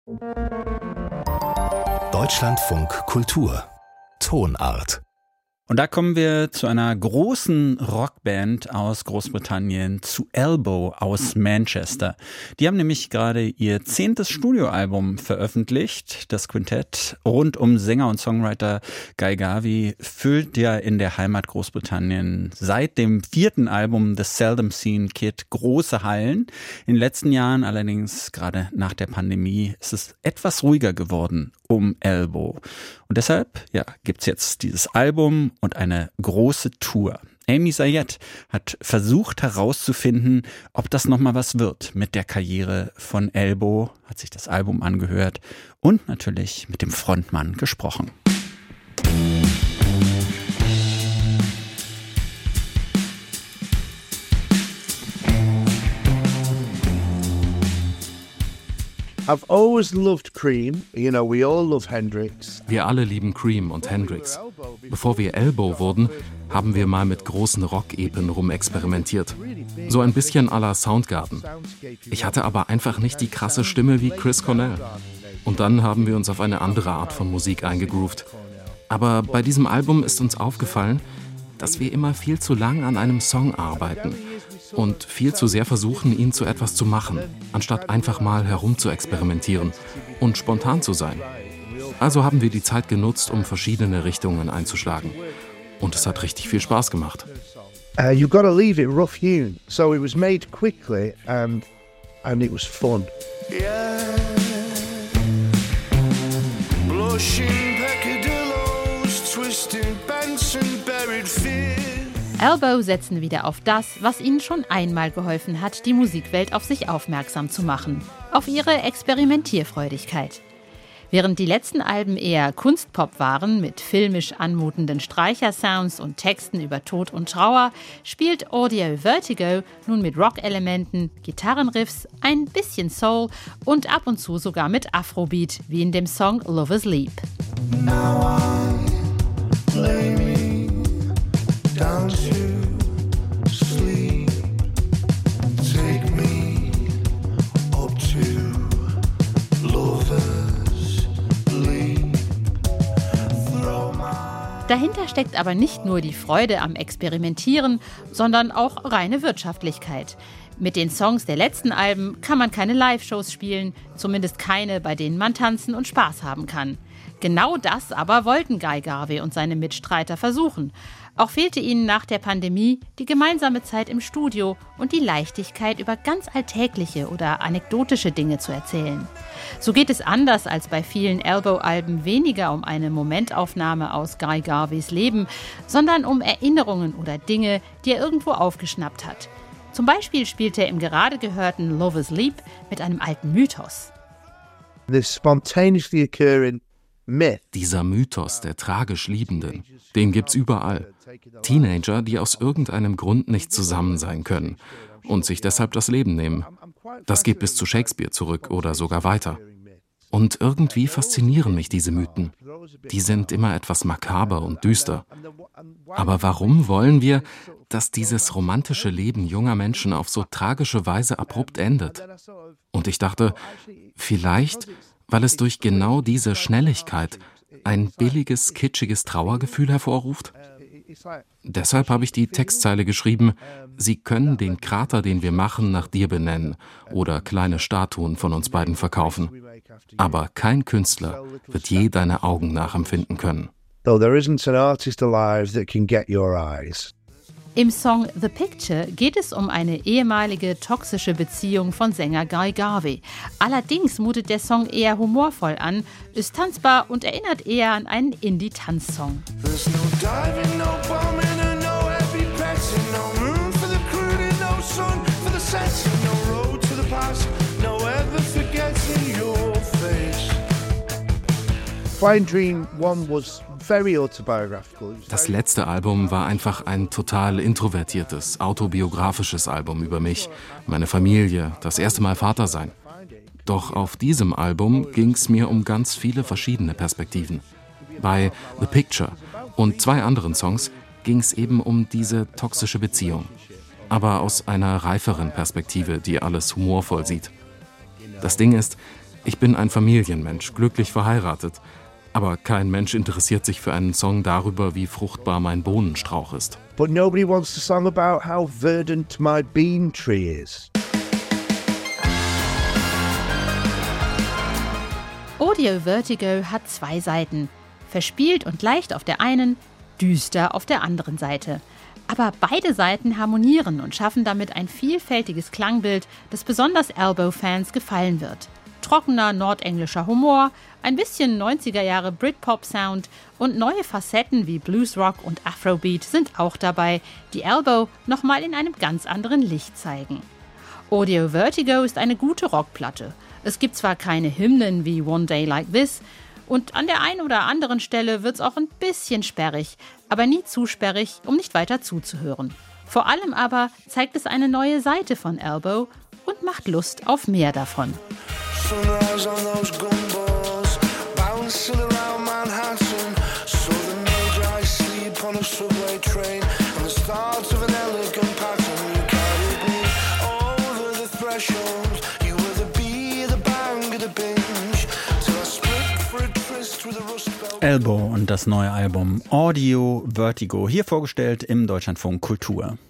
Deutschlandfunk Kultur Tonart. Und da kommen wir zu einer großen Rockband aus Großbritannien, zu Elbow aus Manchester. Die haben nämlich gerade ihr 10. Studioalbum veröffentlicht. Das Quintett rund um Sänger und Songwriter Guy Garvey füllt ja in der Heimat Großbritannien seit dem 4. Album The Seldom Seen Kid große Hallen. In den letzten Jahren allerdings, gerade nach der Pandemie, ist es etwas ruhiger geworden um Elbow. Und deshalb, gibt's jetzt dieses Album und eine große Tour. Amy Zayed hat versucht herauszufinden, ob das nochmal was wird mit der Karriere von Elbow, hat sich das Album angehört und natürlich mit dem Frontmann gesprochen. I've always loved Cream. You know, we all love Hendrix. Wir alle lieben Cream und Hendrix. Bevor wir Elbow wurden, haben wir mal mit großen Rock-Epen rumexperimentiert. So ein bisschen à la Soundgarden. Ich hatte aber einfach nicht die krasse Stimme wie Chris Cornell. Und dann haben wir uns auf eine andere Art von Musik eingegroovt. Aber bei diesem Album ist uns aufgefallen, dass wir immer viel zu lang an einem Song arbeiten und viel zu sehr versuchen, ihn zu etwas zu machen, anstatt einfach mal herum zu experimentieren und spontan zu sein. Also haben wir die Zeit genutzt, um verschiedene Richtungen einzuschlagen. Und es hat richtig viel Spaß gemacht. You gotta leave it rough hewn. So it was made quickly and it was fun. Yeah. Blushing peccadillos, twisting Benson, buried fear. Elbow setzen wieder auf das, was ihnen schon einmal geholfen hat, die Musikwelt auf sich aufmerksam zu machen. Auf ihre Experimentierfreudigkeit. Während die letzten Alben eher Kunstpop waren, mit filmisch anmutenden Streichersounds und Texten über Tod und Trauer, spielt Audio Vertigo nun mit Rock-Elementen, Gitarrenriffs, ein bisschen Soul und ab und zu sogar mit Afrobeat, wie in dem Song Love Asleep. Now I play me down to sleep. Take me up to lovers leap. Dahinter steckt aber nicht nur die Freude am Experimentieren, sondern auch reine Wirtschaftlichkeit. Mit den Songs der letzten Alben kann man keine Live-Shows spielen, zumindest keine, bei denen man tanzen und Spaß haben kann. Genau das aber wollten Guy Garvey und seine Mitstreiter versuchen. Auch fehlte ihnen nach der Pandemie die gemeinsame Zeit im Studio und die Leichtigkeit, über ganz alltägliche oder anekdotische Dinge zu erzählen. So geht es anders als bei vielen Elbow-Alben weniger um eine Momentaufnahme aus Guy Garveys Leben, sondern um Erinnerungen oder Dinge, die er irgendwo aufgeschnappt hat. Zum Beispiel spielt er im gerade gehörten Love Asleep mit einem alten Mythos. This spontaneously occurring myth. Dieser Mythos der tragisch Liebenden, den gibt's überall. Teenager, die aus irgendeinem Grund nicht zusammen sein können und sich deshalb das Leben nehmen. Das geht bis zu Shakespeare zurück oder sogar weiter. Und irgendwie faszinieren mich diese Mythen. Die sind immer etwas makaber und düster. Aber warum wollen wir, dass dieses romantische Leben junger Menschen auf so tragische Weise abrupt endet? Und ich dachte, vielleicht, weil es durch genau diese Schnelligkeit ein billiges, kitschiges Trauergefühl hervorruft? Deshalb habe ich die Textzeile geschrieben, Sie können den Krater, den wir machen, nach dir benennen oder kleine Statuen von uns beiden verkaufen. Aber kein Künstler wird je deine Augen nachempfinden können. Though there isn't an artist alive that can get your eyes. Im Song The Picture geht es um eine ehemalige toxische Beziehung von Sänger Guy Garvey. Allerdings mutet der Song eher humorvoll an, ist tanzbar und erinnert eher an einen Indie-Tanzsong. There's no diving, no bombing, and no heavy petting, no room for the crude, no sun for the setting, no road to the past, no ever forgetting your face. Flying Dream 1 was very autobiographical. Das letzte Album war einfach ein total introvertiertes, autobiografisches Album über mich, meine Familie, das erste Mal Vater sein. Doch auf diesem Album ging es mir um ganz viele verschiedene Perspektiven. Bei The Picture und 2 anderen Songs ging es eben um diese toxische Beziehung. Aber aus einer reiferen Perspektive, die alles humorvoll sieht. Das Ding ist, Ich bin ein Familienmensch, glücklich verheiratet. Aber kein Mensch interessiert sich für einen Song darüber, wie fruchtbar mein Bohnenstrauch ist. But nobody wants to song about how verdant my bean tree is. Audio Vertigo hat 2 Seiten. Verspielt und leicht auf der einen, düster auf der anderen Seite. Aber beide Seiten harmonieren und schaffen damit ein vielfältiges Klangbild, das besonders Elbow-Fans gefallen wird. Trockener nordenglischer Humor, ein bisschen 90er Jahre Britpop-Sound und neue Facetten wie Bluesrock und Afrobeat sind auch dabei, die Elbow nochmal in einem ganz anderen Licht zeigen. Audio Vertigo ist eine gute Rockplatte. Es gibt zwar keine Hymnen wie One Day Like This und an der einen oder anderen Stelle wird's auch ein bisschen sperrig, aber nie zu sperrig, um nicht weiter zuzuhören. Vor allem aber zeigt es eine neue Seite von Elbow und macht Lust auf mehr davon. Sunrise on those gumballs, bouncing around Manhattan. Saw the major I sleep on a subway train, and the start of an elegant pattern. You carried me over the threshold. You were the bee, the bang, the binge, till I split for a tryst with a rust belt. Elbow und das neue Album Audio Vertigo, hier vorgestellt im Deutschlandfunk Kultur.